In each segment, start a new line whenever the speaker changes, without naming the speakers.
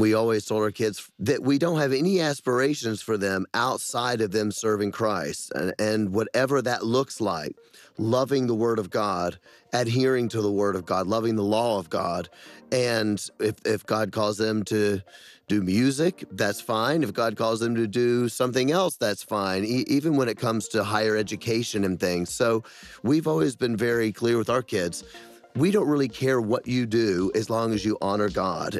we always told our kids that we don't have any aspirations for them outside of them serving Christ. And whatever that looks like, loving the Word of God, adhering to the Word of God, loving the law of God. And if God calls them to do music, that's fine. If God calls them to do something else, that's fine, even when it comes to higher education and things. So we've always been very clear with our kids. We don't really care what you do as long as you honor God.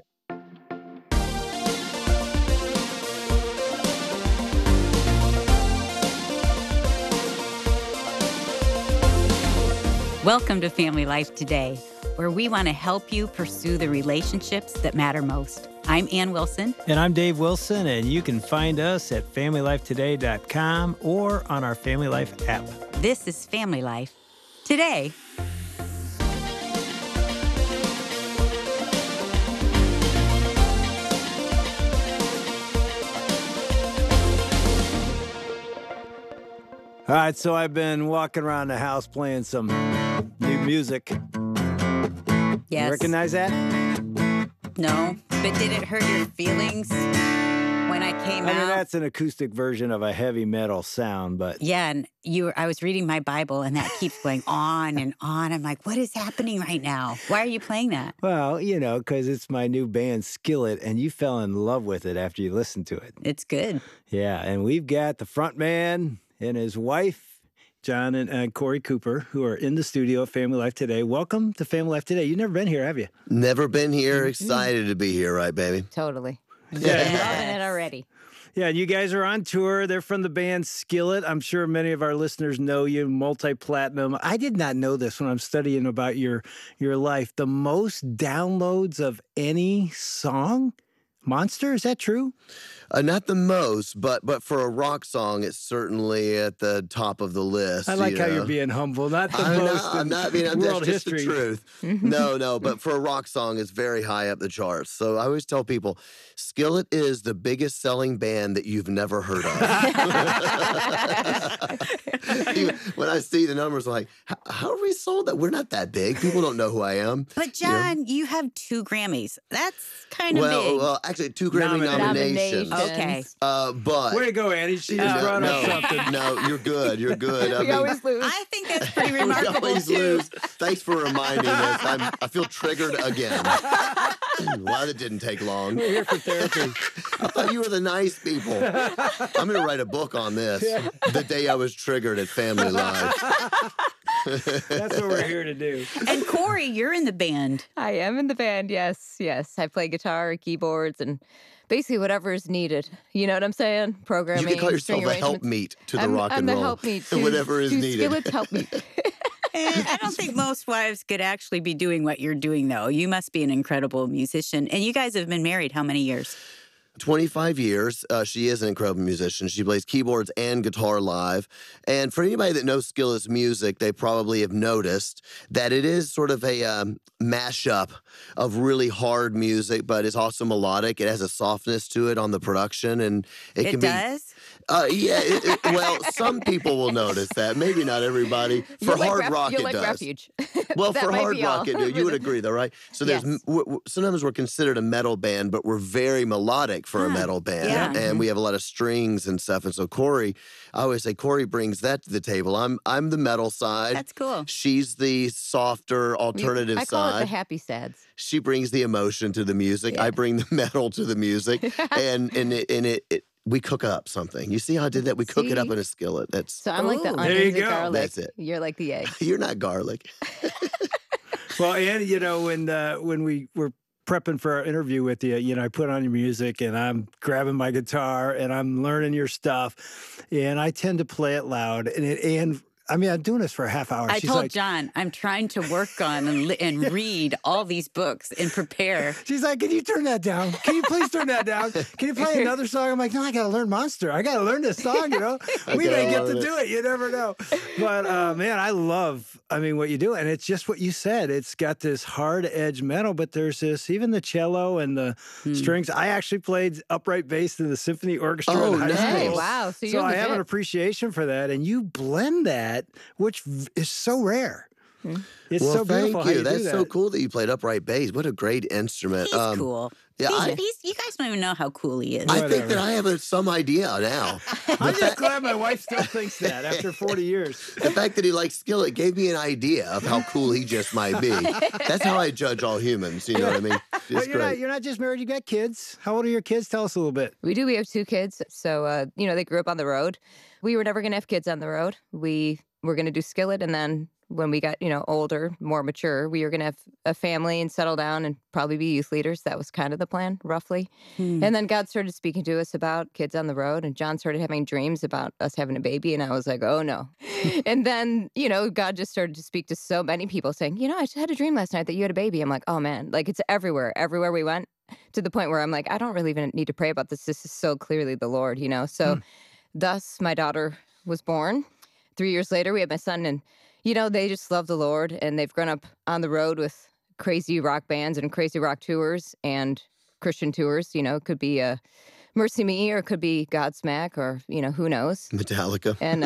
Welcome to Family Life Today, where we want to help you pursue the relationships that matter most. I'm Ann Wilson.
And I'm Dave Wilson, and you can find us at FamilyLifeToday.com or on our Family Life app.
This is Family Life Today.
All right, so I've been walking around the house playing some new music.
Yes.
You recognize that?
No, but did it hurt your feelings when I came out?
I mean, that's an acoustic version of a heavy metal sound, but...
Yeah, and I was reading my Bible, and that keeps going on and on. I'm like, what is happening right now? Why are you playing that?
Well, you know, because it's my new band, Skillet, and you fell in love with it after you listened to it.
It's good.
Yeah, and we've got the front man and his wife, John and Corey Cooper, who are in the studio at Family Life Today. Welcome to Family Life Today. You've never been here, have you?
Never been here. Excited to be here, right, baby?
Totally.
Yeah.
Loving it already.
Yeah, and you guys are on tour. They're from the band Skillet. I'm sure many of our listeners know you, multi-platinum. I did not know this when I'm studying about your life. The most downloads of any song? Monster, is that true?
Not the most, but for a rock song, it's certainly at the top of the list.
I like how you're being humble. Not the most.
I'm not being.
World
That's just
history.
the truth. No. But for a rock song, it's very high up the charts. So I always tell people, Skillet is the biggest selling band that you've never heard of. When I see the numbers, I'm like, how are we sold that? We're not that big. People don't know who I am.
But John, you have 2 Grammys. That's kind of big.
Well, actually, 2 Grammy nominations.
Okay.
But
Way to go, Annie. She just brought up something.
No, you're good. You're good.
We always lose.
I think that's pretty
we
remarkable,
always
too.
lose. Thanks for reminding us. I feel triggered again. Well, that didn't take long.
We're here for therapy.
I thought you were the nice people. I'm going to write a book on this.
Yeah.
The day I was triggered at Family Life.
That's what we're here to do.
And Corey, you're in the band.
I am in the band, yes. I play guitar, keyboards, and basically whatever is needed. You know what I'm saying? Programming,
You can call yourself
string
a
arrangements.
helpmeet to the rock
I'm
and
the
roll.
helpmeet to
Whatever is
to
needed.
Skillet's helpmeet.
And I don't think most wives could actually be doing what you're doing, though. You must be an incredible musician. And you guys have been married how many years?
25 years. She is an incredible musician. She plays keyboards and guitar live. And for anybody that knows Skillet's music, they probably have noticed that it is sort of a mashup of really hard music, but it's also melodic. It has a softness to it on the production, and it can
does?
Yeah. Well, some people will notice that. Maybe not everybody. For hard rock,
you
it
like
does.
Refuge.
Well,
That
for
might
hard
be all.
rock, it do. You would agree, though, right? So there's
Yes.
sometimes we're considered a metal band, but we're very melodic for a metal band,
yeah.
and we have a lot of strings and stuff. And so Corey, I always say Corey brings that to the table. I'm the metal side.
That's cool.
She's the softer alternative
I call it the
side.
happy sads.
She brings the emotion to the music.
Yeah.
I bring the metal to the music, and we cook up something. You see how I did that? We cook it up
See?
in a skillet. That's
So I'm like the
Ooh.
There you
onions and
go.
garlic.
That's it.
You're like the egg.
you're not garlic.
Well, and you know, when we were prepping for our interview with you, you know, I put on your music and I'm grabbing my guitar and I'm learning your stuff, and I tend to play it loud. And I mean, I'm doing this for a half hour.
I
She's
told
like,
John I'm trying to work on and read all these books and prepare.
She's like, can you turn that down? Can you please turn that down? Can you play another song? I'm like, no, I got to learn Monster. I got to learn this song, you know? We may get to do it. You never know. But, man, I love, what you do. And it's just what you said. It's got this hard edge metal, but there's this, even the cello and the strings. I actually played upright bass in the symphony orchestra in high
nice.
school.
Hey, wow. So
I have an
legit.
appreciation for that. And you blend that, which is so rare. It's
Well,
so beautiful
thank
how
you.
you do
That's
that.
so cool that you played upright bass. What a great instrument.
He's cool.
Yeah,
You guys don't even know how cool he is.
I think
Whatever.
that I have some idea now.
I'm just glad my wife still thinks that after 40 years.
The fact that he likes skillet gave me an idea of how cool he just might be. That's how I judge all humans. You know what I mean?
But
It's great.
you're not just married, you got kids. How old are your kids? Tell us a little bit.
We do. We have 2 kids. So, they grew up on the road. We were never going to have kids on the road. We were going to do skillet. And then when we got, older, more mature, we were going to have a family and settle down and probably be youth leaders. That was kind of the plan, roughly. And then God started speaking to us about kids on the road. And John started having dreams about us having a baby. And I was like, oh, no. And then, God just started to speak to so many people saying, I just had a dream last night that you had a baby. I'm like, oh, man, like it's everywhere we went, to the point where I'm like, I don't really even need to pray about this. This is so clearly the Lord, So thus my daughter was born. 3 years later, we had my son, and they just love the Lord, and they've grown up on the road with crazy rock bands and crazy rock tours and Christian tours. It could be Mercy Me, or it could be Godsmack, or who knows.
Metallica.
And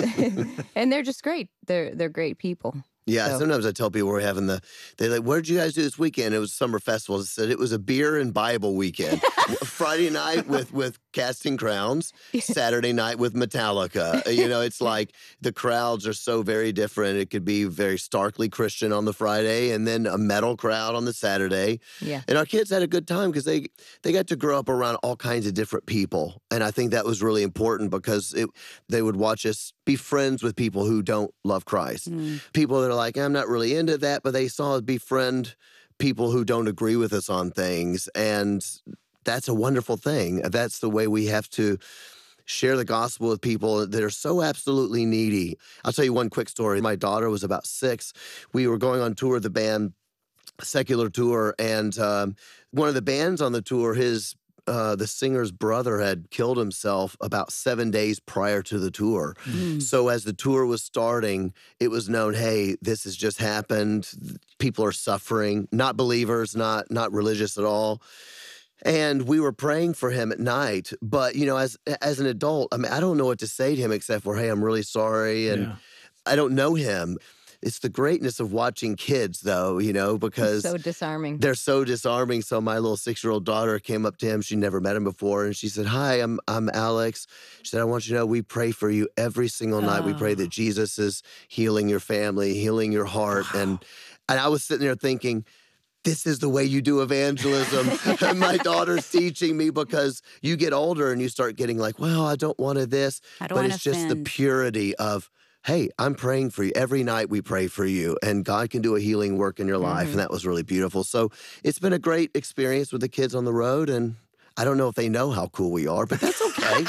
and they're just great. They're great people.
Yeah,
So-
sometimes I tell people we're having they're like, what did you guys do this weekend? It was summer festival. I said it was a beer and Bible weekend. Friday night with Casting Crowns, Saturday night with Metallica. It's like the crowds are so very different. It could be very starkly Christian on the Friday and then a metal crowd on the Saturday.
Yeah.
And our kids had a good time because they got to grow up around all kinds of different people. And I think that was really important because they would watch us be friends with people who don't love Christ. People that are like, I'm not really into that, but they saw us befriend people who don't agree with us on things. And that's a wonderful thing. That's the way we have to share the gospel with people that are so absolutely needy. I'll tell you one quick story. My daughter was about 6. We were going on tour with the band, a secular tour, and one of the bands on the tour, the singer's brother had killed himself about 7 days prior to the tour. So as the tour was starting, it was known, hey, this has just happened. People are suffering, not believers, not religious at all. And we were praying for him at night. But, as an adult, I mean, I don't know what to say to him except for, hey, I'm really sorry. And I don't know him. It's the greatness of watching kids, though, because
So disarming.
they're so disarming. So my little 6-year-old daughter came up to him. She never met him before. And she said, hi, I'm Alex. She said, I want you to know we pray for you every single night. We pray that Jesus is healing your family, healing your heart. And I was sitting there thinking, this is the way you do evangelism. And my daughter's teaching me, because you get older and you start getting like, well, I don't want to this.
I don't
But
wanna
it's just the
offend.
purity of, hey, I'm praying for you. Every night we pray for you, and God can do a healing work in your life. And that was really beautiful. So it's been a great experience with the kids on the road. And I don't know if they know how cool we are, but that's okay.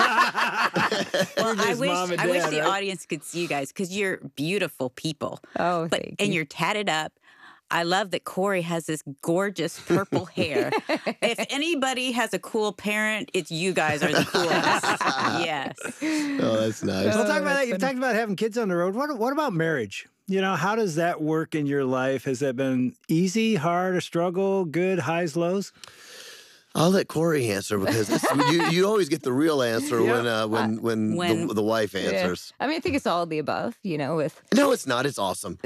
Well, I
just
wish
mom and
I wish
dad,
the
right?
audience could see you guys because you're beautiful people.
Oh,
But
thank
and
you.
you're tatted up. I love that Corey has this gorgeous purple hair. If anybody has a cool parent, it's you guys are the coolest. Yes.
Oh, that's nice.
Well, talk about
that's
that. You've talked about having kids on the road. What about marriage? How does that work in your life? Has that been easy, hard, a struggle, good, highs, lows?
I'll let Corey answer, because you always get the real answer when the wife answers.
I mean, I think it's all of the above, with
No, it's not. It's awesome.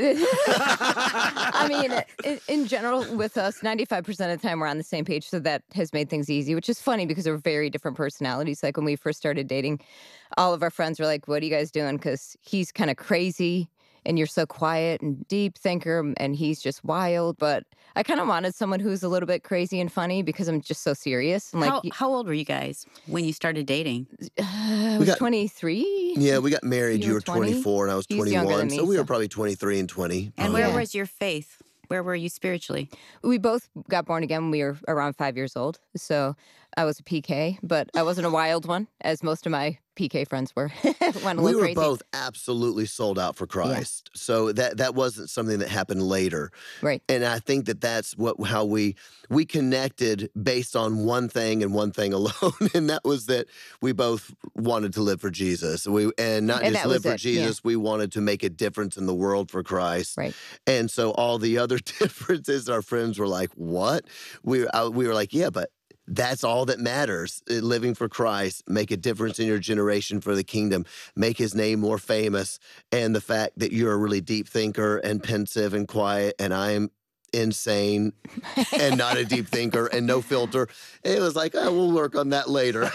I mean, in general, with us, 95% of the time we're on the same page. So that has made things easy, which is funny because we're very different personalities. Like when we first started dating, all of our friends were like, what are you guys doing? Because he's kind of crazy and you're so quiet and deep thinker, and he's just wild. But I kind of wanted someone who's a little bit crazy and funny because I'm just so serious. And
How old were you guys when you started dating?
I
We
was
got-
23.
Yeah, we got married.
You
You
were
were
20?
24 and I was
He's younger
21.
than me,
So we were
so-
probably 23 and 20.
And where
Yeah.
was your faith? Where were you spiritually?
We both got born again when we were around 5 years old. So I was a PK, but I wasn't a wild one, as most of my PK friends were. Went a
We
little
were
crazy.
both absolutely sold out for Christ. So that wasn't something that happened later.
Right.
And I think that's how we connected based on one thing and one thing alone, and that was that we both wanted to live for Jesus. And not
And
just
that
live
was
for
it, yeah.
Jesus, we wanted to make a difference in the world for Christ.
Right.
And so all the other differences, our friends were like, "What?" We were like, "Yeah, but that's all that matters. Living for Christ, make a difference in your generation for the kingdom, make his name more famous. And the fact that you're a really deep thinker and pensive and quiet, and I'm insane and not a deep thinker and no filter. It was like, oh, we'll work on that later.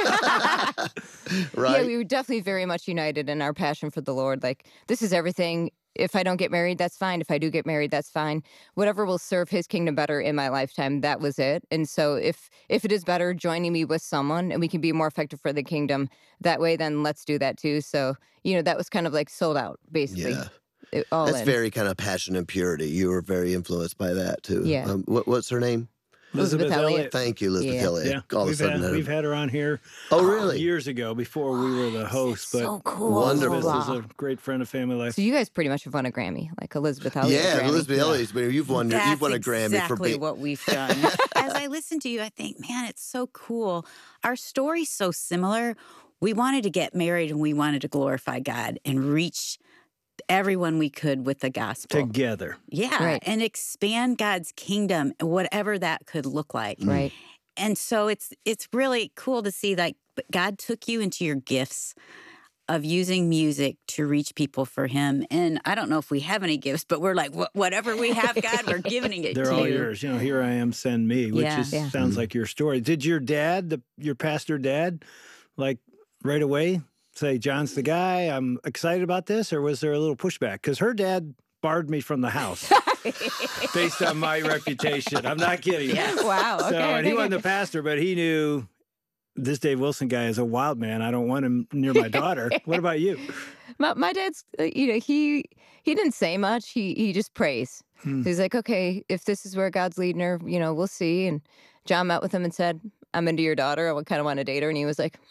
Right?
Yeah, we were definitely very much united in our passion for the Lord. Like, this is everything. If I don't get married, that's fine. If I do get married, that's fine. Whatever will serve his kingdom better in my lifetime, that was it. And so if it is better joining me with someone and we can be more effective for the kingdom that way, then let's do that too. So, that was kind of like sold out, basically.
Yeah.
All
That's
in.
very kind of passion and purity. You were very influenced by that too.
Yeah.
What's her name?
Elizabeth Elliott.
Thank you, Elizabeth
Yeah.
Elliott.
Yeah,
All of a sudden,
we've had her on here.
Oh, really?
Years ago, before we were the host. But
So cool.
Wonderful.
Elizabeth is a great friend of Family Life.
So you guys pretty much have won a Grammy, like Elizabeth Elliott.
Yeah,
Grammy.
Elizabeth Elliott's been. You've won a Grammy for
exactly
being.
what we've done. As I listen to you, I think, man, it's so cool. Our story's so similar. We wanted to get married and we wanted to glorify God and reach everyone we could with the gospel.
Together.
Yeah,
Right.
and expand God's kingdom, whatever that could look like.
Right.
And so it's really cool to see, like, God took you into your gifts of using music to reach people for him. And I don't know if we have any gifts, but we're like, whatever we have, God, we're giving it
They're
to
all
you.
yours. Here I am, send me, which
Yeah.
is
Yeah.
sounds like your story. Did your dad, your pastor dad, like right away say, John's the guy, I'm excited about this? Or was there a little pushback? Because her dad barred me from the house based on my reputation. I'm not kidding.
Wow. Okay.
So, and he
okay.
wasn't the pastor, but he knew this Dave Wilson guy is a wild man. I don't want him near my daughter. What about you?
My dad's, he didn't say much. He just prays. He's like, okay, if this is where God's leading her, we'll see. And John met with him and said, I'm into your daughter. I kind of want to date her. And he was like,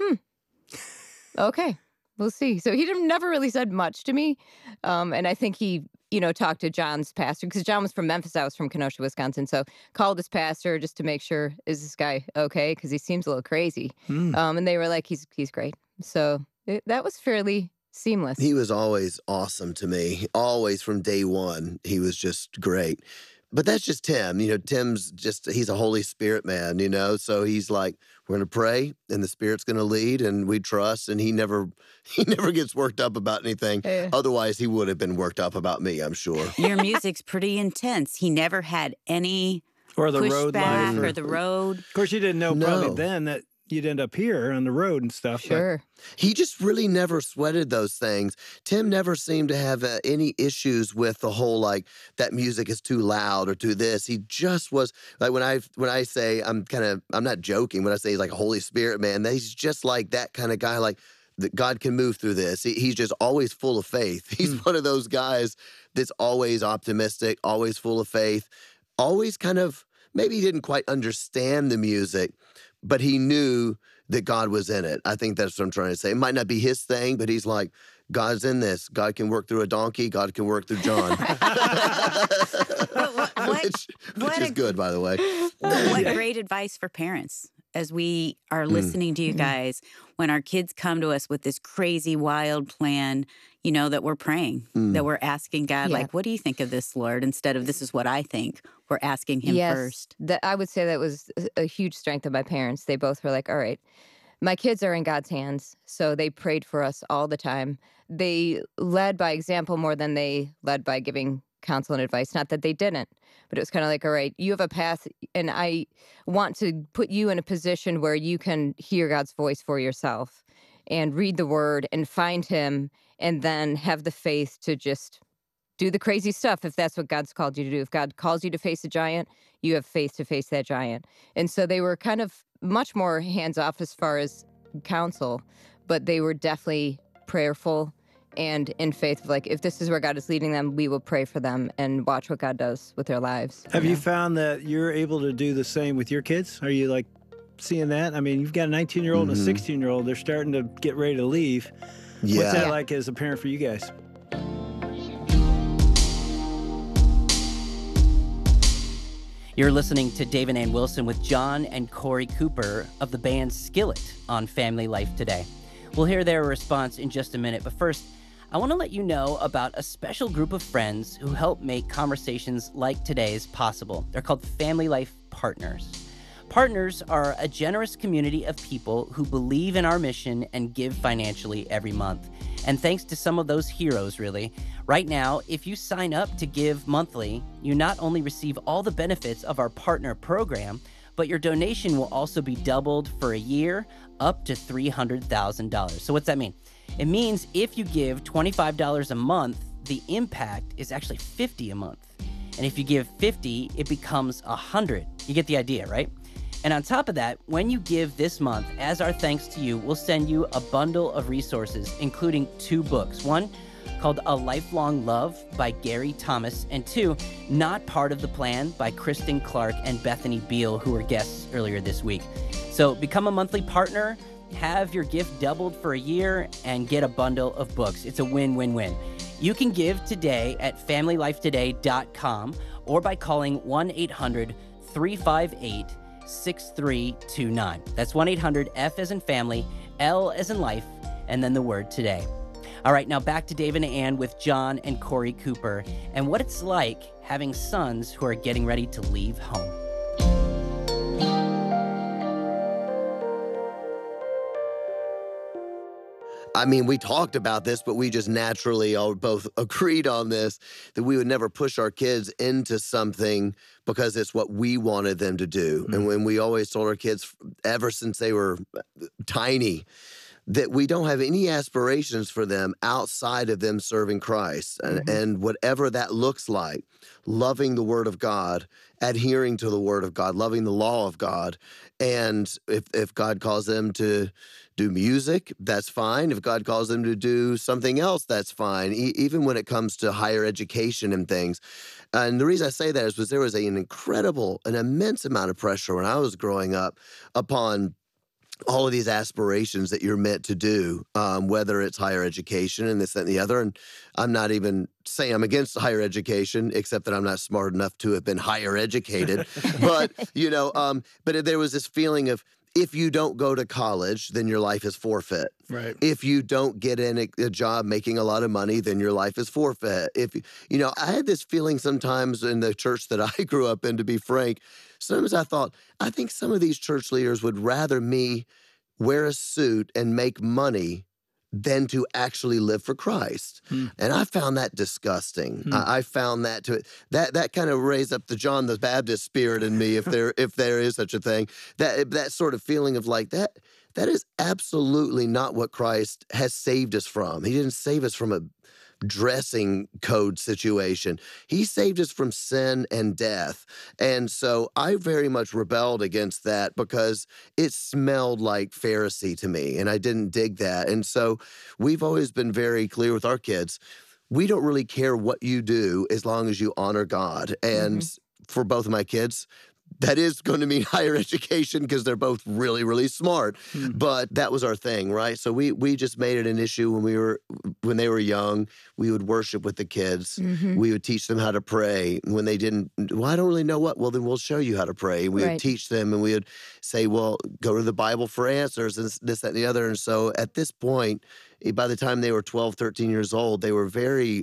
okay, we'll see. So he never really said much to me. And I think he, talked to John's pastor because John was from Memphis. I was from Kenosha, Wisconsin. So called his pastor just to make sure, is this guy okay? Because he seems a little crazy. And they were like, he's great. So that was fairly seamless.
He was always awesome to me. Always from day one, he was just great. But that's just Tim. Tim's he's a Holy Spirit man, so he's like, we're going to pray and the Spirit's going to lead and we trust. And he never gets worked up about anything.
Yeah.
Otherwise, he would have been worked up about me, I'm sure.
Your music's pretty intense. He never had any
Or the road
pushback
life.
or the road.
Of course, you didn't know
No.
probably then that you'd end up here on the road and stuff. but-
Sure.
He just really never sweated those things. Tim never seemed to have any issues with the whole, that music is too loud or too this. He just was, like, when I say, I'm not joking when I say he's like a Holy Spirit man, that he's just like that kind of guy, like, that God can move through this. He's just always full of faith. He's one of those guys that's always optimistic, always full of faith, always kind of, maybe he didn't quite understand the music, but he knew that God was in it. I think that's what I'm trying to say. It might not be his thing, but he's like, God's in this. God can work through a donkey. God can work through John. which is good, by the way.
What great advice for parents as we are listening to you guys when our kids come to us with this crazy, wild plan, that we're praying, that we're asking God,
Yeah.
like, what do you think of this, Lord? Instead of this is what I think, we're asking him first.
I would say that was a huge strength of my parents. They both were like, all right, my kids are in God's hands. So they prayed for us all the time. They led by example more than they led by giving counsel and advice. Not that they didn't, but it was kind of like, all right, you have a path and I want to put you in a position where you can hear God's voice for yourself and read the word and find him and then have the faith to just do the crazy stuff if that's what God's called you to do. If God calls you to face a giant, you have faith to face that giant. And so they were kind of much more hands-off as far as counsel, but they were definitely prayerful and in faith of like, if this is where God is leading them, we will pray for them and watch what God does with their lives.
Have you found that you're able to do the same with your kids? Are you like seeing that? I mean, you've got a 19-year-old and a 16-year-old. They're starting to get ready to leave. What's
Yeah.
that like as a parent for you guys?
You're listening to Dave and Ann Wilson with John and Corey Cooper of the band Skillet on Family Life Today. We'll hear their response in just a minute, but first, I want to let you know about a special group of friends who help make conversations like today's possible. They're called Family Life Partners. Partners are a generous community of people who believe in our mission and give financially every month. And thanks to some of those heroes, really, right now, if you sign up to give monthly, you not only receive all the benefits of our partner program, but your donation will also be doubled for a year, up to $300,000. So what's that mean? It means if you give $25 a month, the impact is actually $50 a month. And if you give $50, it becomes $100. You get the idea, right? And on top of that, when you give this month, as our thanks to you, we'll send you a bundle of resources, including 2 books. One called A Lifelong Love by Gary Thomas, and 2, Not Part of the Plan by Kristen Clark and Bethany Beal, who were guests earlier this week. So become a monthly partner, have your gift doubled for a year, and get a bundle of books. It's a win-win-win. You can give today at familylifetoday.com or by calling 1-800-358-6329. That's 1-800-F as in family, L as in life, and then the word today. All right, now back to Dave and Ann with John and Corey Cooper and what it's like having sons who are getting ready to leave home.
I mean, we talked about this, but we just naturally all both agreed on this, that we would never push our kids into something because it's what we wanted them to do. And when we always told our kids ever since they were tiny that we don't have any aspirations for them outside of them serving Christ. And whatever that looks like, loving the Word of God, adhering to the Word of God, loving the law of God. And if God calls them to do music, that's fine. If God calls them to do something else, that's fine, even when it comes to higher education and things. And the reason I say that is because there was an immense amount of pressure when I was growing up upon all of these aspirations that you're meant to do, whether it's higher education and this, that, and the other. And I'm not even saying I'm against higher education, except that I'm not smart enough to have been higher educated. But, but there was this feeling of, if you don't go to college, then your life is forfeit.
Right.
If you don't get in a job making a lot of money, then your life is forfeit. I had this feeling sometimes in the church that I grew up in, to be frank. Sometimes I thought, I think some of these church leaders would rather me wear a suit and make money than to actually live for Christ. And I found that disgusting. I found that that kind of raised up the John the Baptist spirit in me, if there is such a thing. That sort of feeling of like that is absolutely not what Christ has saved us from. He didn't save us from a dressing code situation. He saved us from sin and death. And so I very much rebelled against that because it smelled like Pharisee to me, and I didn't dig that. And so we've always been very clear with our kids, we don't really care what you do as long as you honor God. And for both of my kids, that is going to mean higher education because they're both really, really smart. But that was our thing, right? So we just made it an issue when they were young. We would worship with the kids. We would teach them how to pray. When they didn't, well, I don't really know what. Well, then we'll show you how to pray. We would teach them, and we would say, well, go to the Bible for answers, and this, that, and the other. And so at this point, by the time they were 12, 13 years old, they would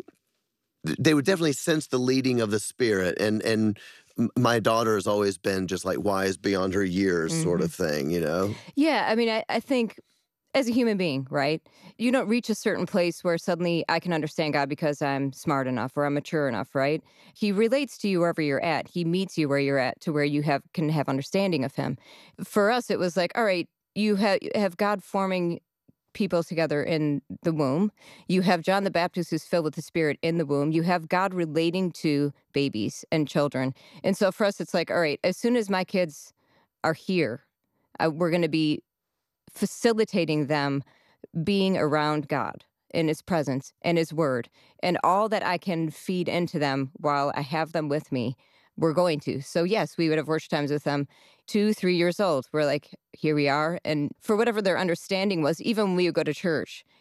definitely sense the leading of the Spirit. And my daughter has always been just like wise beyond her years sort of thing,
Yeah, I mean, I think as a human being, right, you don't reach a certain place where suddenly I can understand God because I'm smart enough or I'm mature enough, right? He relates to you wherever you're at. He meets you where you're at to where you can have understanding of him. For us, it was like, all right, you have God forming people together in the womb. You have John the Baptist who's filled with the Spirit in the womb. You have God relating to babies and children. And so for us, it's like, all right, as soon as my kids are here, we're going to be facilitating them being around God in his presence and his word. And all that I can feed into them while I have them with me, we're going to. So yes, we would have worship times with them 2, 3 years old. We're like, here we are. And for whatever their understanding was, even when we would go to church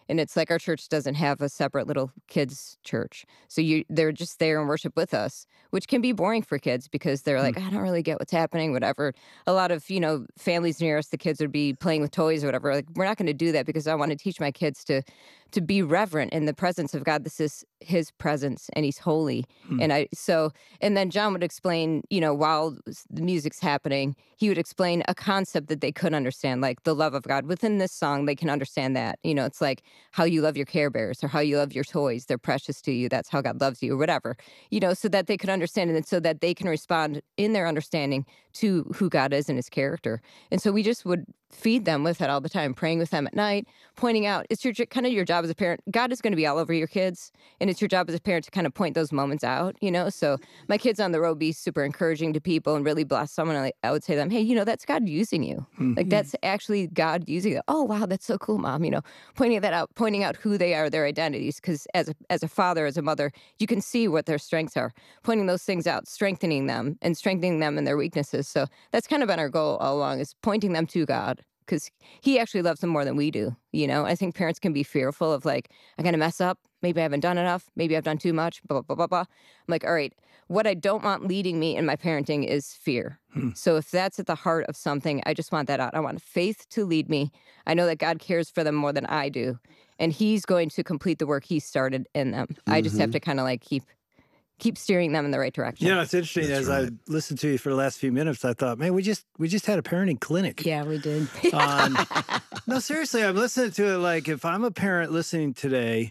And it's like our church doesn't have a separate little kids church. So they're just there and worship with us, which can be boring for kids because they're like, I don't really get what's happening, whatever. A lot of, families near us, the kids would be playing with toys or whatever. Like, we're not going to do that because I want to teach my kids to be reverent in the presence of God. This is his presence and he's holy. And then John would explain, while the music's happening, he would explain a concept that they could understand, like the love of God. Within this song, they can understand that. It's like how you love your Care Bears or how you love your toys. They're precious to you. That's how God loves you or whatever, so that they could understand it and so that they can respond in their understanding to who God is and his character. And so we just would feed them with it all the time, praying with them at night, pointing out, it's your job as a parent. God is going to be all over your kids, and it's your job as a parent to kind of point those moments out, So my kids on the road be super encouraging to people and really bless someone. And I would say to them, hey, that's God using you. Like, that's actually God using you. Oh, wow, that's so cool, Mom. Pointing that out, pointing out who they are, their identities. Because as a father, as a mother, you can see what their strengths are. Pointing those things out, strengthening them in their weaknesses. So that's kind of been our goal all along, is pointing them to God. Because he actually loves them more than we do. I think parents can be fearful of, like, I'm going to mess up. Maybe I haven't done enough. Maybe I've done too much, blah, blah, blah, blah. I'm like, all right, what I don't want leading me in my parenting is fear. So if that's at the heart of something, I just want that out. I want faith to lead me. I know that God cares for them more than I do. And he's going to complete the work he started in them. I just have to kind of like keep steering them in the right direction.
It's interesting. As I listened to you for the last few minutes, I thought, man, we just had a parenting clinic.
Yeah, we did.
No, seriously, I'm listening to it like, if I'm a parent listening today,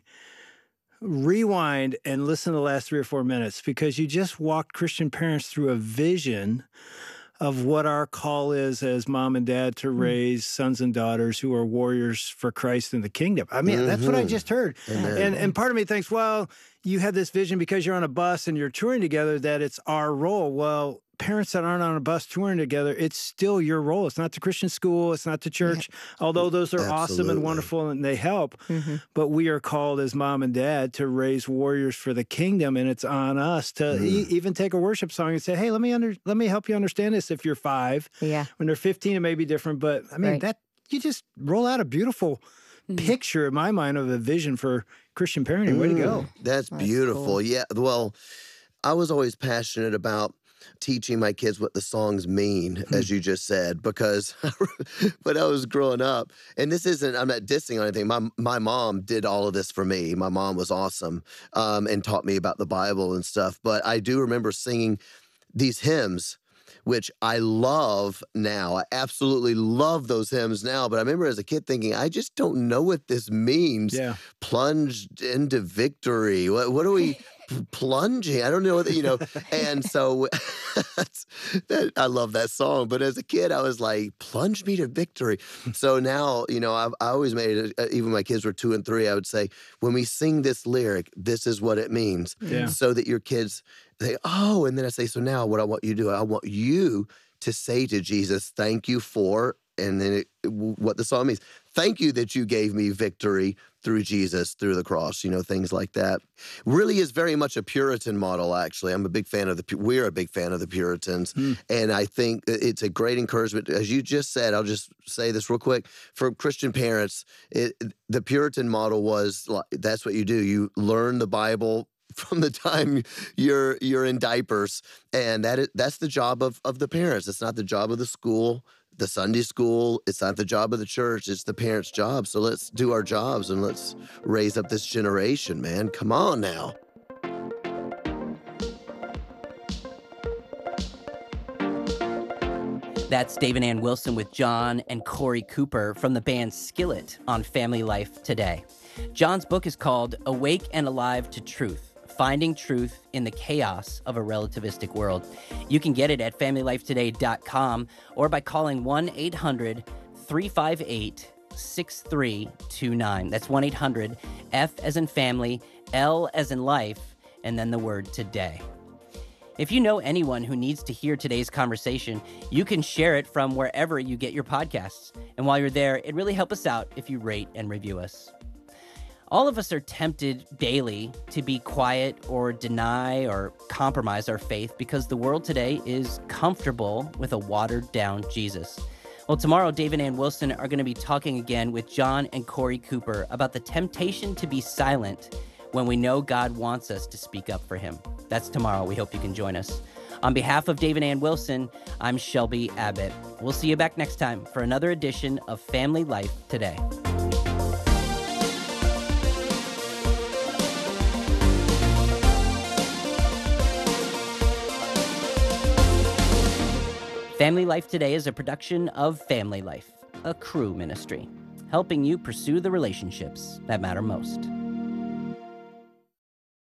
rewind and listen to the last 3 or 4 minutes, because you just walked Christian parents through a vision of what our call is as mom and dad to raise sons and daughters who are warriors for Christ in the kingdom. I mean, that's what I just heard. And part of me thinks, well, you had this vision because you're on a bus and you're touring together, that it's our role. Well, parents that aren't on a bus touring together, it's still your role. It's not the Christian school. It's not the church, although those are awesome and wonderful and they help. But we are called as mom and dad to raise warriors for the kingdom, and it's on us to even take a worship song and say, hey, let me help you understand this. If you're 5, when they're 15, it may be different. But I mean, that you just roll out a beautiful picture in my mind of a vision for Christian parenting. Way to go.
That's beautiful. Cool. Yeah. Well, I was always passionate about teaching my kids what the songs mean, as you just said, because when I was growing up, and I'm not dissing on anything. My mom did all of this for me. My mom was awesome, and taught me about the Bible and stuff. But I do remember singing these hymns, which I love now. I absolutely love those hymns now. But I remember as a kid thinking, I just don't know what this means.
Yeah.
Plunged into victory. What are we plunging? I don't know what, and so I love that song. But as a kid, I was like, plunge me to victory. So now, I always made it, even my kids were 2 and 3, I would say, when we sing this lyric, this is what it means.
Yeah.
So that your kids, they, oh, and then I say, so now what I want you to do, I want you to say to Jesus, thank you for, and then what the song means. Thank you that you gave me victory through Jesus, through the cross, things like that. Really is very much a Puritan model, actually. We're a big fan of the Puritans. And I think it's a great encouragement. As you just said, I'll just say this real quick. For Christian parents, the Puritan model was, that's what you do. You learn the Bible from the time you're in diapers. And that's the job of the parents. It's not the job of the school, the Sunday school. It's not the job of the church. It's the parents' job. So let's do our jobs and let's raise up this generation, man. Come on now.
That's Dave and Ann Wilson with John and Corey Cooper from the band Skillet on Family Life Today. John's book is called Awake and Alive to Truth: Finding Truth in the Chaos of a Relativistic World. You can get it at FamilyLifeToday.com or by calling 1-800-358-6329. That's 1-800-F as in family, L as in life, and then the word today. If you know anyone who needs to hear today's conversation, you can share it from wherever you get your podcasts. And while you're there, it really helps us out if you rate and review us. All of us are tempted daily to be quiet or deny or compromise our faith because the world today is comfortable with a watered-down Jesus. Well, tomorrow, Dave and Ann Wilson are going to be talking again with John and Corey Cooper about the temptation to be silent when we know God wants us to speak up for him. That's tomorrow. We hope you can join us. On behalf of Dave and Ann Wilson, I'm Shelby Abbott. We'll see you back next time for another edition of Family Life Today. Family Life Today is a production of Family Life, a Cru ministry, helping you pursue the relationships that matter most.